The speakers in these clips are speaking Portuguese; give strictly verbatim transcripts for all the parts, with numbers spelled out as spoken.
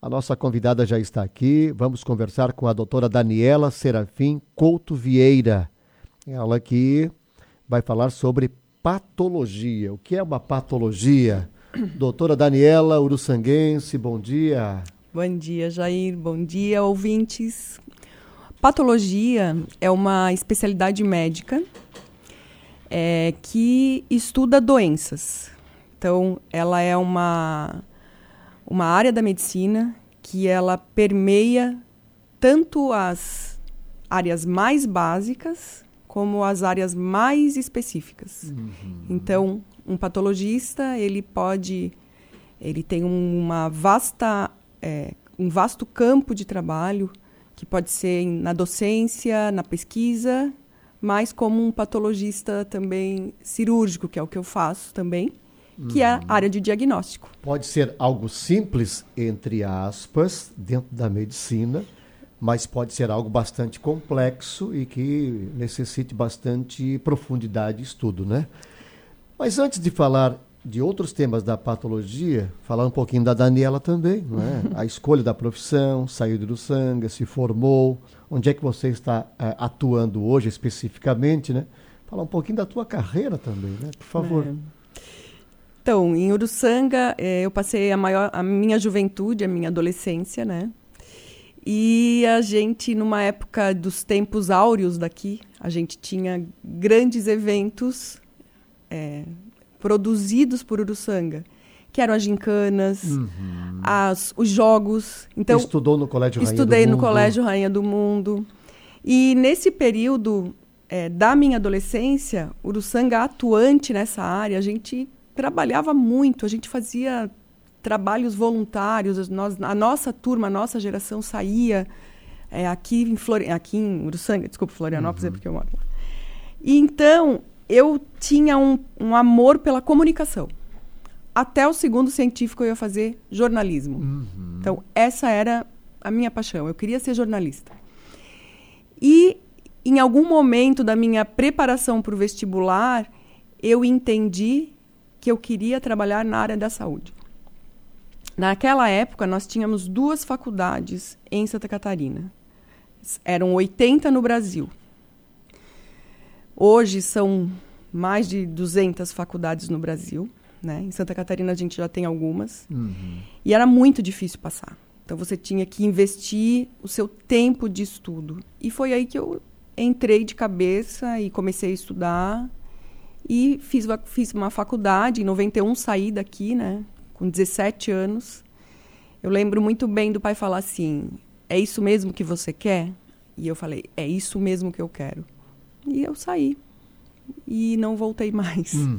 A nossa convidada já está aqui. Vamos conversar com a doutora Daniela Serafim Couto Vieira. Ela que vai falar sobre patologia. O que é uma patologia? Doutora Daniela Uruçanguense, bom dia. Bom dia, Jair. Bom dia, ouvintes. Patologia é uma especialidade médica é, que estuda doenças. Então, ela é uma, uma área da medicina que ela permeia tanto as áreas mais básicas como as áreas mais específicas. Uhum. Então, um patologista, ele pode, ele tem uma vasta, é, um vasto campo de trabalho, que pode ser na docência, na pesquisa, mas como um patologista também cirúrgico, que é o que eu faço também, uhum. que é a área de diagnóstico. Pode ser algo simples, entre aspas, dentro da medicina, mas pode ser algo bastante complexo e que necessite bastante profundidade de estudo, né? Mas antes de falar de outros temas da patologia, falar um pouquinho da Daniela também, não é? A escolha da profissão, saiu do Uruçanga, se formou, onde é que você está é, atuando hoje especificamente, né? Falar um pouquinho da tua carreira também, né? Por favor. É. Então, em Uruçanga, é, eu passei a, maior, a minha juventude, a minha adolescência, né? E a gente, numa época dos tempos áureos daqui, a gente tinha grandes eventos é, produzidos por Uruçanga, que eram as gincanas, uhum. as, os jogos. Então, estudou no Colégio Rainha do Mundo? Estudei no Colégio Rainha do Mundo. E nesse período é, da minha adolescência, Uruçanga atuante nessa área, a gente trabalhava muito, a gente fazia trabalhos voluntários, nós, a nossa turma, a nossa geração saía é, aqui, em Flori... aqui em Uruçanga, desculpa, Florianópolis, uhum. é porque eu moro lá. E então, eu tinha um, um amor pela comunicação. Até o segundo científico eu ia fazer jornalismo. Uhum. Então, essa era a minha paixão, eu queria ser jornalista. E, em algum momento da minha preparação para o vestibular, eu entendi que eu queria trabalhar na área da saúde. Naquela época, nós tínhamos duas faculdades em Santa Catarina. Eram oitenta no Brasil. Hoje são mais de duzentas faculdades no Brasil, né? Em Santa Catarina a gente já tem algumas. Uhum. E era muito difícil passar. Então você tinha que investir o seu tempo de estudo. E foi aí que eu entrei de cabeça e comecei a estudar. E fiz, fiz uma faculdade. Em noventa e um saí daqui, né? Com dezessete anos. Eu lembro muito bem do pai falar assim, é isso mesmo que você quer? E eu falei, é isso mesmo que eu quero. E eu saí. E não voltei mais. Uhum.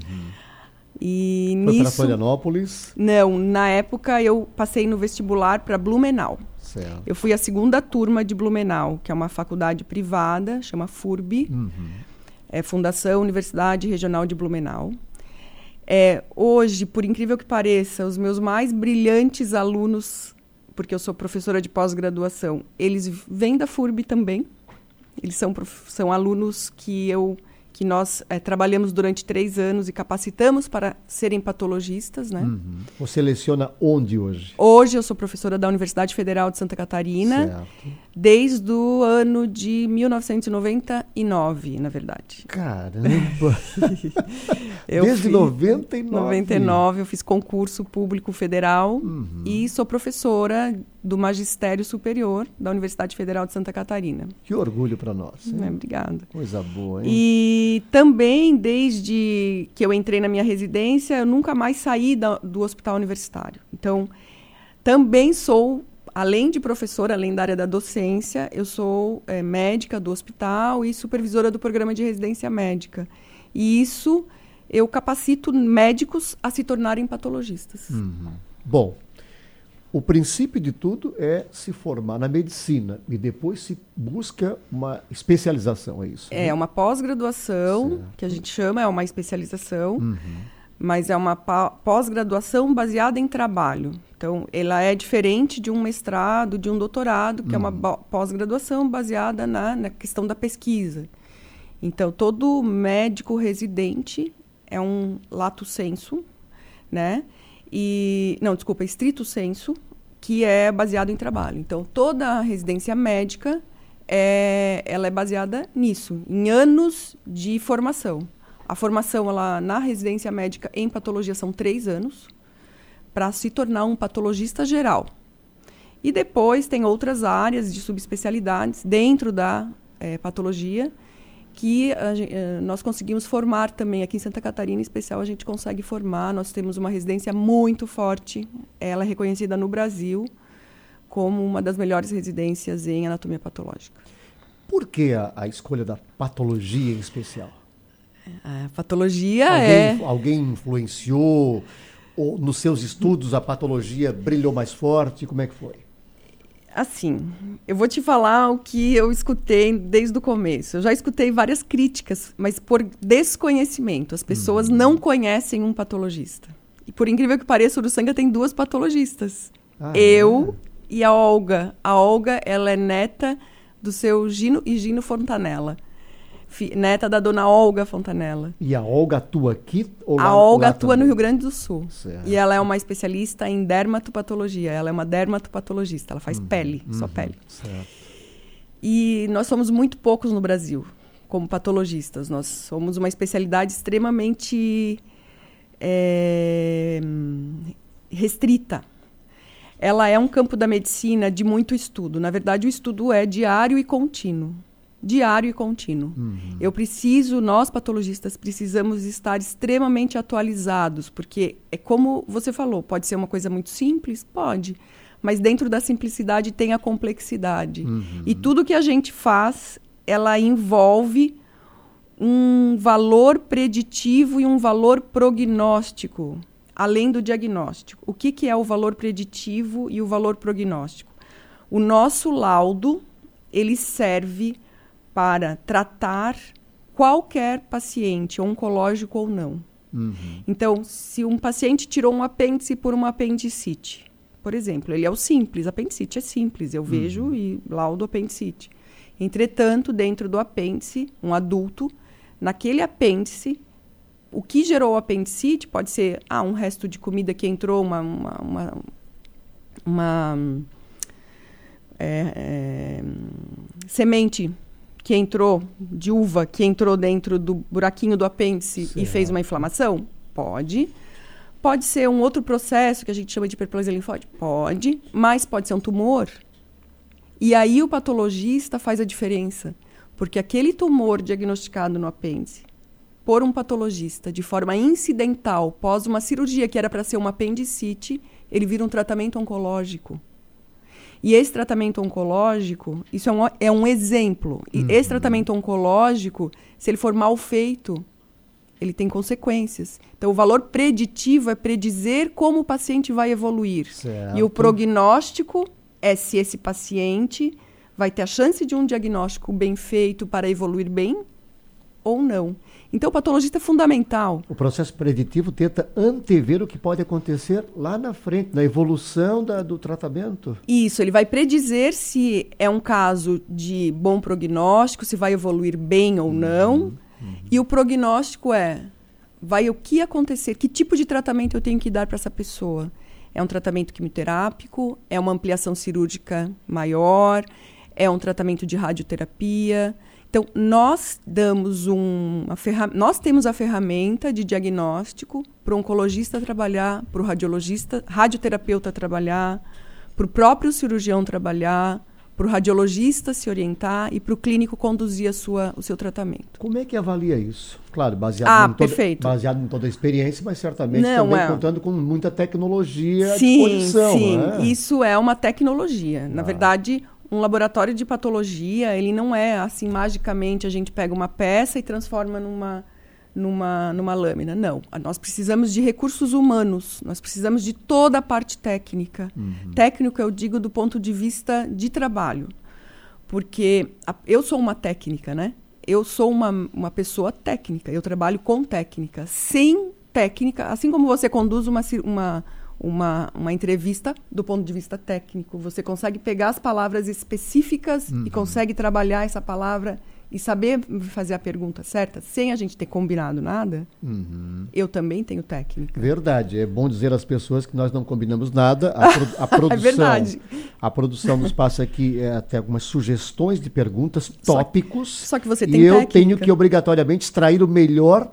E Foi nisso, para Florianópolis? Não, na época eu passei no vestibular para Blumenau. Certo. Eu fui a segunda turma de Blumenau, que é uma faculdade privada, chama FURB. Uhum. É Fundação Universidade Regional de Blumenau. É, hoje, por incrível que pareça, os meus mais brilhantes alunos, porque eu sou professora de pós-graduação, eles vêm da FURB também. Eles são, são alunos que, eu, que nós é, trabalhamos durante três anos e capacitamos para serem patologistas, né? Uhum. Você leciona onde hoje? Hoje eu sou professora da Universidade Federal de Santa Catarina, certo. Desde o ano de mil novecentos e noventa e nove, na verdade. Caramba! Desde fiz, noventa e nove? noventa e nove, eu fiz concurso público federal uhum. e sou professora do Magistério Superior da Universidade Federal de Santa Catarina. Que orgulho para nós. É, obrigada. Coisa boa, hein? E também, desde que eu entrei na minha residência, eu nunca mais saí da, do hospital universitário. Então, também sou, além de professora, além da área da docência, eu sou é, médica do hospital e supervisora do programa de residência médica. E isso, eu capacito médicos a se tornarem patologistas. Uhum. Bom, o princípio de tudo é se formar na medicina e depois se busca uma especialização, é isso? É, né? Uma pós-graduação, que a gente chama, é uma especialização, uhum. mas é uma pós-graduação baseada em trabalho. Então, ela é diferente de um mestrado, de um doutorado, que uhum. é uma pós-graduação baseada na, na questão da pesquisa. Então, todo médico residente é um lato sensu, né? E, não, desculpa, estrito sensu, que é baseado em trabalho. Então, toda a residência médica é, ela é baseada nisso, em anos de formação. A formação ela, na residência médica em patologia são três anos, para se tornar um patologista geral. E depois tem outras áreas de subespecialidades dentro da é, patologia, que a, a, nós conseguimos formar também. Aqui em Santa Catarina, em especial, a gente consegue formar. Nós temos uma residência muito forte. Ela é reconhecida no Brasil como uma das melhores residências em anatomia patológica. Por que a, a escolha da patologia em especial? A patologia alguém, é... Alguém influenciou? Ou nos seus estudos a patologia brilhou mais forte? Como é que foi? Assim, eu vou te falar o que eu escutei desde o começo. Eu já escutei várias críticas, mas por desconhecimento. As pessoas uhum. não conhecem um patologista. E por incrível que pareça, o Uruçanga tem duas patologistas. Ah, eu é? e a Olga. A Olga, ela é neta do seu Gino e Gino Fontanella. Neta da dona Olga Fontanella. E a Olga atua aqui? Ou a lá, Olga lá atua também? no Rio Grande do Sul. Certo. E ela é uma especialista em dermatopatologia. Ela é uma dermatopatologista. Ela faz uhum, pele, uhum, só pele. Certo. E nós somos muito poucos no Brasil como patologistas. Nós somos uma especialidade extremamente é, restrita. Ela é um campo da medicina de muito estudo. Na verdade, o estudo é diário e contínuo. Diário e contínuo. Uhum. Eu preciso, nós patologistas, precisamos estar extremamente atualizados, porque é como você falou, pode ser uma coisa muito simples? Pode. Mas dentro da simplicidade tem a complexidade. Uhum. E tudo que a gente faz, ela envolve um valor preditivo e um valor prognóstico, além do diagnóstico. O que, que é o valor preditivo e o valor prognóstico? O nosso laudo, ele serve para tratar qualquer paciente, oncológico ou não. Uhum. Então, se um paciente tirou um apêndice por uma apendicite, por exemplo, ele é o simples, apendicite é simples, eu uhum. vejo e laudo apendicite. Entretanto, dentro do apêndice, um adulto, naquele apêndice, o que gerou o apendicite pode ser ah, um resto de comida que entrou, uma... uma, uma, uma é, é, semente que entrou, de uva, que entrou dentro do buraquinho do apêndice certo. E fez uma inflamação? Pode. Pode ser um outro processo que a gente chama de hiperplasia linfóide? Pode. Mas pode ser um tumor. E aí o patologista faz a diferença. Porque aquele tumor diagnosticado no apêndice por um patologista de forma incidental, pós uma cirurgia que era para ser uma apendicite, ele vira um tratamento oncológico. E esse tratamento oncológico, isso é um, é um exemplo. E uhum. esse tratamento oncológico, se ele for mal feito, ele tem consequências. Então, o valor preditivo é predizer como o paciente vai evoluir. Certo. E o prognóstico é se esse paciente vai ter a chance de um diagnóstico bem feito para evoluir bem ou não. Então, o patologista é fundamental. O processo preditivo tenta antever o que pode acontecer lá na frente, na evolução da, do tratamento. Isso, ele vai predizer se é um caso de bom prognóstico, se vai evoluir bem ou não. Uhum, uhum. E o prognóstico é, vai o que acontecer, que tipo de tratamento eu tenho que dar para essa pessoa. É um tratamento quimioterápico, é uma ampliação cirúrgica maior, é um tratamento de radioterapia. Então, nós damos um, uma ferra... nós temos a ferramenta de diagnóstico para o oncologista trabalhar, para o radiologista, radioterapeuta trabalhar, para o próprio cirurgião trabalhar, para o radiologista se orientar e para o clínico conduzir a sua, o seu tratamento. Como é que avalia isso? Claro, baseado, ah, em, toda, perfeito. baseado em toda a experiência, mas certamente Não, também é... contando com muita tecnologia sim, à disposição. Sim, né? Isso é uma tecnologia. Na ah. verdade... Um laboratório de patologia, ele não é assim, magicamente, a gente pega uma peça e transforma numa, numa, numa lâmina. Não. Nós precisamos de recursos humanos. Nós precisamos de toda a parte técnica. Uhum. Técnico, eu digo, do ponto de vista de trabalho. Porque a, eu sou uma técnica, né? Eu sou uma, uma pessoa técnica. Eu trabalho com técnica. Sem técnica, assim como você conduz uma... uma Uma, uma entrevista do ponto de vista técnico. Você consegue pegar as palavras específicas uhum. e consegue trabalhar essa palavra e saber fazer a pergunta certa, sem a gente ter combinado nada, uhum. eu também tenho técnica. Verdade. É bom dizer às pessoas que nós não combinamos nada. A, pro, a produção, é verdade. A produção nos passa aqui é, até algumas sugestões de perguntas, tópicos. Só, só que você e tem eu técnica. tenho que obrigatoriamente extrair o melhor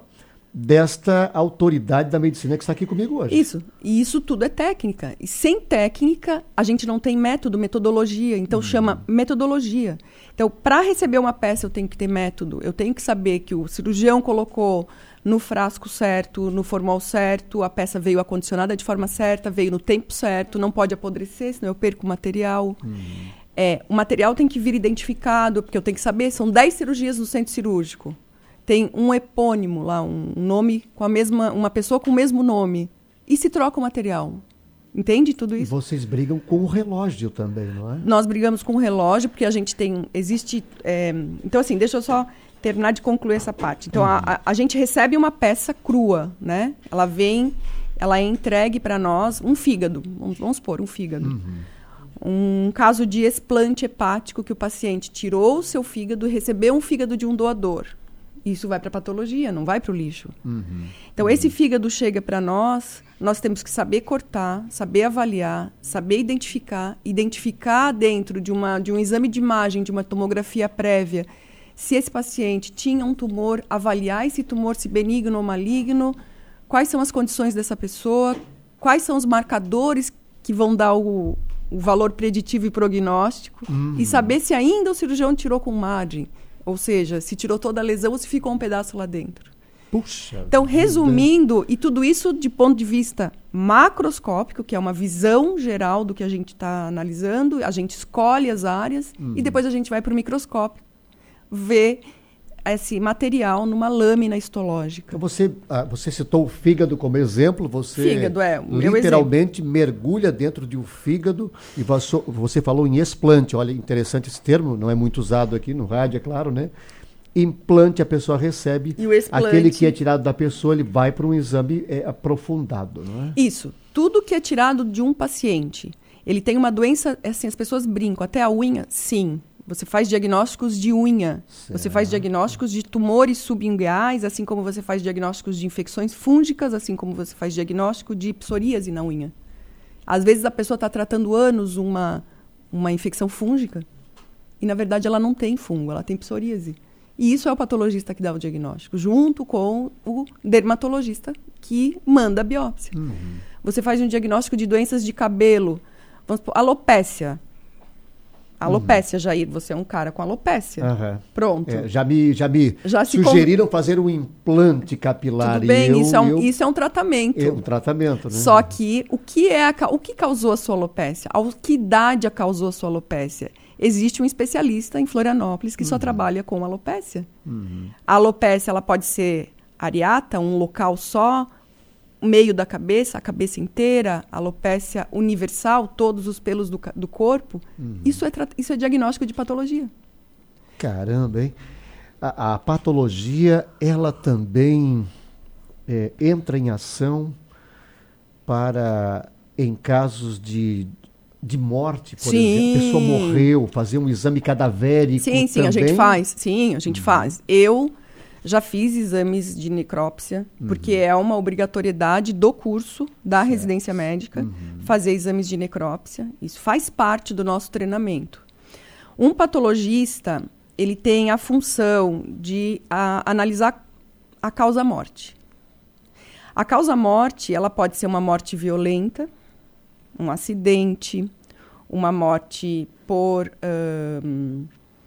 desta autoridade da medicina que está aqui comigo hoje. Isso. E isso tudo é técnica. E sem técnica, a gente não tem método, metodologia. Então, uhum. chama metodologia. Então, para receber uma peça, eu tenho que ter método. Eu tenho que saber que o cirurgião colocou no frasco certo, no formol certo, a peça veio acondicionada de forma certa, veio no tempo certo, não pode apodrecer, senão eu perco o material. Uhum. É, o material tem que vir identificado, porque eu tenho que saber, são dez cirurgias no centro cirúrgico. Tem um epônimo lá, um nome com a mesma, uma pessoa com o mesmo nome. E se troca o material. Entende tudo isso? E vocês brigam com o relógio também, não é? Nós brigamos com o relógio, porque a gente tem... Existe... É, então, assim, deixa eu só terminar de concluir essa parte. Então, uhum. a, a gente recebe uma peça crua, né? Ela vem, ela é entregue para nós, um fígado, vamos, vamos supor, um fígado. Uhum. Um caso de explante hepático que o paciente tirou o seu fígado e recebeu um fígado de um doador. Isso vai para a patologia, não vai para o lixo. Uhum. Então, uhum. esse fígado chega para nós, nós temos que saber cortar, saber avaliar, saber identificar, identificar dentro de, uma, de um exame de imagem, de uma tomografia prévia, se esse paciente tinha um tumor, avaliar esse tumor, se benigno ou maligno, quais são as condições dessa pessoa, quais são os marcadores que vão dar o, o valor preditivo e prognóstico, uhum. e saber se ainda o cirurgião tirou com margem. Ou seja, se tirou toda a lesão ou se ficou um pedaço lá dentro. Puxa. Então, resumindo, e tudo isso de ponto de vista macroscópico, que é uma visão geral do que a gente está analisando, a gente escolhe as áreas uhum. e depois a gente vai para o microscópio ver esse material numa lâmina histológica. Então você, ah, você citou o fígado como exemplo, você fígado, é, o literalmente mergulha dentro de um fígado e você, você falou em explante, olha, interessante esse termo, não é muito usado aqui no rádio, é claro, né? Implante a pessoa recebe, e o explante, aquele que é tirado da pessoa, ele vai para um exame é, aprofundado, não é? Isso, tudo que é tirado de um paciente, ele tem uma doença, assim, as pessoas brincam, até a unha, sim. Você faz diagnósticos de unha, certo. Você faz diagnósticos de tumores subungueais, assim como você faz diagnósticos de infecções fúngicas, assim como você faz diagnóstico de psoríase na unha. Às vezes a pessoa está tratando anos uma, uma infecção fúngica e, na verdade, ela não tem fungo, ela tem psoríase. E isso é o patologista que dá o diagnóstico, junto com o dermatologista que manda a biópsia. Uhum. Você faz um diagnóstico de doenças de cabelo, vamos supor, alopécia. Alopécia, uhum. Jair, você é um cara com alopécia. Uhum. Pronto. É, já me, já me já sugeriram com... fazer um implante capilar. Tudo bem, eu, isso, é um, eu... isso é um tratamento. É um tratamento, né? Só que o que, é a, o que causou a sua alopécia? A que idade a causou a sua alopécia? Existe um especialista em Florianópolis que uhum. só trabalha com alopécia. Uhum. A alopécia ela pode ser areata, um local só, meio da cabeça, a cabeça inteira, alopécia universal, todos os pelos do, do corpo. Uhum. Isso, é isso é diagnóstico de patologia. Caramba, hein? A, a patologia, ela também é, entra em ação para, em casos de, de morte, por sim. exemplo, a pessoa morreu, fazer um exame cadavérico Sim, sim, também? a gente faz. Sim, a gente uhum. faz. Eu... Já fiz exames de necrópsia, uhum. porque é uma obrigatoriedade do curso da certo. Residência médica, uhum. fazer exames de necrópsia. Isso faz parte do nosso treinamento. Um patologista, ele tem a função de a, analisar a causa-morte. A causa-morte, ela pode ser uma morte violenta, um acidente, uma morte por um,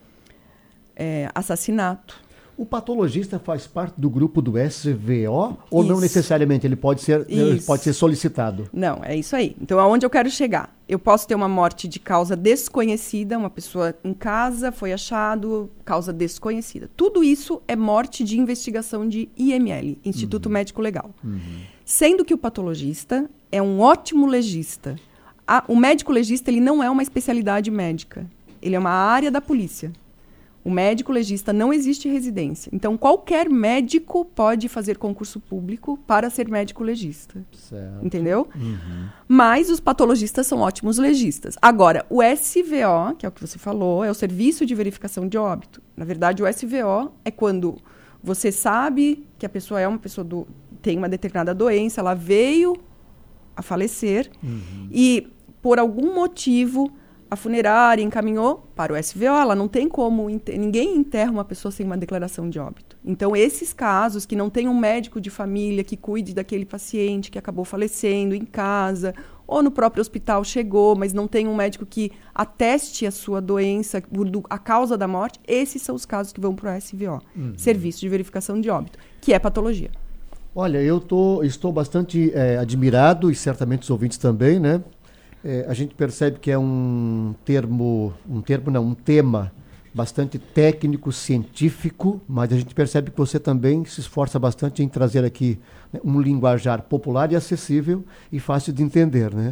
é, assassinato. O patologista faz parte do grupo do S V O ou isso. não necessariamente? Ele pode ser, ele pode ser solicitado? Não, é isso aí. Então, aonde eu quero chegar? Eu posso ter uma morte de causa desconhecida, uma pessoa em casa, foi achado, causa desconhecida. Tudo isso é morte de investigação de I M L, Instituto uhum. Médico Legal. Uhum. Sendo que o patologista é um ótimo legista. A, o médico legista ele não é uma especialidade médica. Ele é uma área da polícia. O médico legista não existe residência. Então, qualquer médico pode fazer concurso público para ser médico legista. Certo. Entendeu? Uhum. Mas os patologistas são ótimos legistas. Agora, o S V O, que é o que você falou, é o Serviço de Verificação de Óbito. Na verdade, o S V O é quando você sabe que a pessoa é uma pessoa do, tem uma determinada doença, ela veio a falecer uhum. e, por algum motivo, a funerária encaminhou para o S V O. Ela não tem como... Ninguém enterra uma pessoa sem uma declaração de óbito. Então, esses casos que não tem um médico de família que cuide daquele paciente que acabou falecendo em casa ou no próprio hospital chegou, mas não tem um médico que ateste a sua doença, a causa da morte, esses são os casos que vão para o S V O. Uhum. Serviço de Verificação de Óbito, que é patologia. Olha, eu tô, estou bastante é, admirado, e certamente os ouvintes também, né? É, a gente percebe que é um termo, um termo não, um tema bastante técnico, científico, mas a gente percebe que você também se esforça bastante em trazer aqui, né, um linguajar popular e acessível e fácil de entender, né?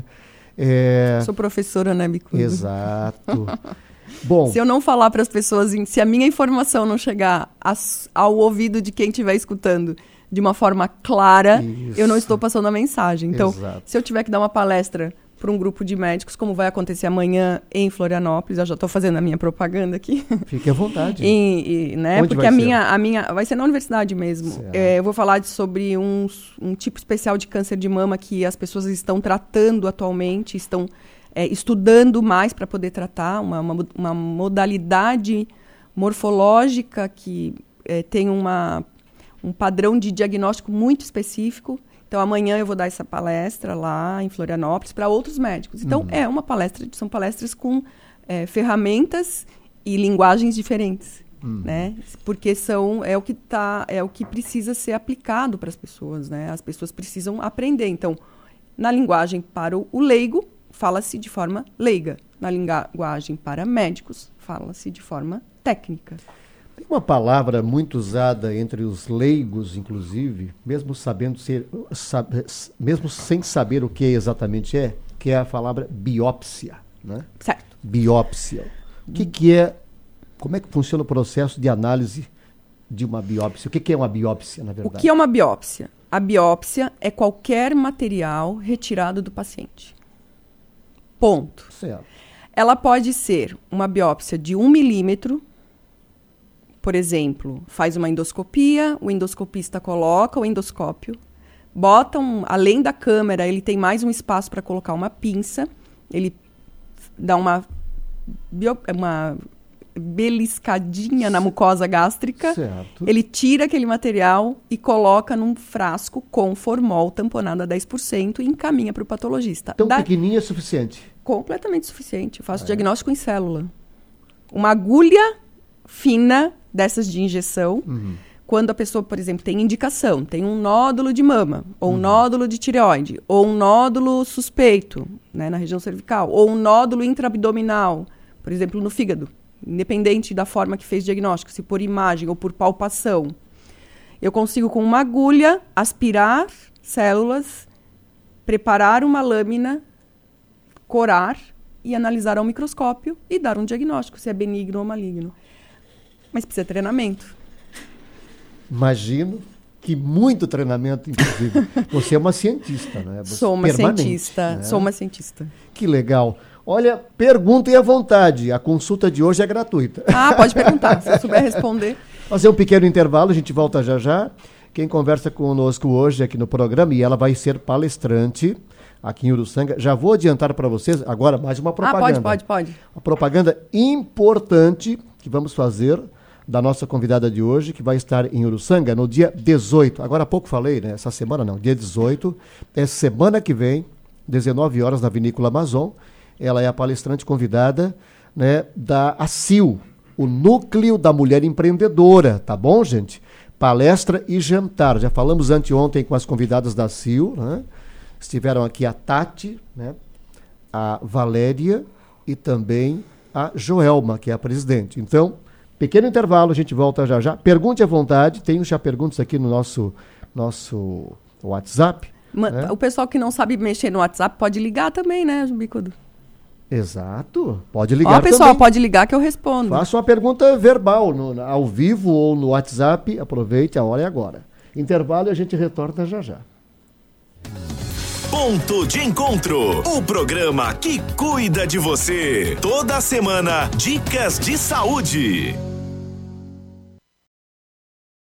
É... Sou professora, né, Bicudo? Exato. Bom, se eu não falar para as pessoas, se a minha informação não chegar ao ouvido de quem estiver escutando de uma forma clara, isso. eu não estou passando a mensagem. Então, exato. Se eu tiver que dar uma palestra para um grupo de médicos, como vai acontecer amanhã em Florianópolis, eu já estou fazendo a minha propaganda aqui. Fique à vontade. e, e, né, Onde porque vai a ser? minha, a minha vai ser na universidade mesmo. É, eu vou falar de, sobre um, um tipo especial de câncer de mama que as pessoas estão tratando atualmente, estão é, estudando mais para poder tratar, uma, uma, uma modalidade morfológica que é, tem uma, um padrão de diagnóstico muito específico. Então, amanhã eu vou dar essa palestra lá em Florianópolis para outros médicos. Então, uhum. é uma palestra, são palestras com é, ferramentas e linguagens diferentes, uhum. né? Porque são, é, o que tá, é o que precisa ser aplicado para as pessoas, né? As pessoas precisam aprender. Então, na linguagem para o leigo, fala-se de forma leiga. Na linguagem para médicos, fala-se de forma técnica. Tem uma palavra muito usada entre os leigos, inclusive, mesmo sabendo ser, sabe, mesmo sem saber o que exatamente é, que é a palavra biópsia, né? Certo. Biópsia. O que, que é, como é que funciona o processo de análise de uma biópsia? O que, que é uma biópsia, na verdade? O que é uma biópsia? A biópsia é qualquer material retirado do paciente. Ponto. Certo. Ela pode ser uma biópsia de um milímetro. Por exemplo, faz uma endoscopia, o endoscopista coloca o endoscópio, bota um, além da câmera, ele tem mais um espaço para colocar uma pinça, ele dá uma, bio, uma beliscadinha na mucosa gástrica, certo. Ele tira aquele material e coloca num frasco com formol tamponado a dez por cento e encaminha para o patologista. Então, da... pequenininho é suficiente? Completamente suficiente. Eu faço é. diagnóstico em célula. Uma agulha fina dessas de injeção, uhum. quando a pessoa, por exemplo, tem indicação, tem um nódulo de mama, ou um uhum. nódulo de tireoide, ou um nódulo suspeito, né, na região cervical, ou um nódulo intraabdominal, por exemplo, no fígado, independente da forma que fez diagnóstico, se por imagem ou por palpação. Eu consigo, com uma agulha, aspirar células, preparar uma lâmina, corar e analisar ao microscópio e dar um diagnóstico, se é benigno ou maligno. Mas precisa de treinamento. Imagino que muito treinamento, inclusive. Você é uma cientista, né? Você sou uma cientista, né? Sou uma cientista. Que legal. Olha, perguntem à vontade. A consulta de hoje é gratuita. Ah, pode perguntar, se eu souber responder. Fazer um pequeno intervalo, a gente volta já já. Quem conversa conosco hoje aqui no programa, e ela vai ser palestrante aqui em Uruçanga. Já vou adiantar para vocês, agora mais uma propaganda. Ah, pode, pode, pode. Uma propaganda importante que vamos fazer da nossa convidada de hoje, que vai estar em Uruçanga no dia dezoito. Agora há pouco falei, né? Essa semana não, dia dezoito. É semana que vem, dezenove horas, na Vinícola Amazon. Ela é a palestrante convidada, né, da A C I L, o Núcleo da Mulher Empreendedora, tá bom, gente? Palestra e jantar. Já falamos anteontem com as convidadas da A C I L, né? Estiveram aqui a Tati, né, a Valéria e também a Joelma, que é a presidente. Então, pequeno intervalo, a gente volta já já. Pergunte à vontade, tem já perguntas aqui no nosso, nosso WhatsApp. Ma- né? O pessoal que não sabe mexer no WhatsApp pode ligar também, né, Bicudo? Exato. Pode ligar Ó, pessoal, também. pode ligar que eu respondo. Faça uma pergunta verbal, no, ao vivo ou no WhatsApp. Aproveite, a hora é agora. Intervalo e a gente retorna já já. Ponto de Encontro, o programa que cuida de você. Toda semana, dicas de saúde.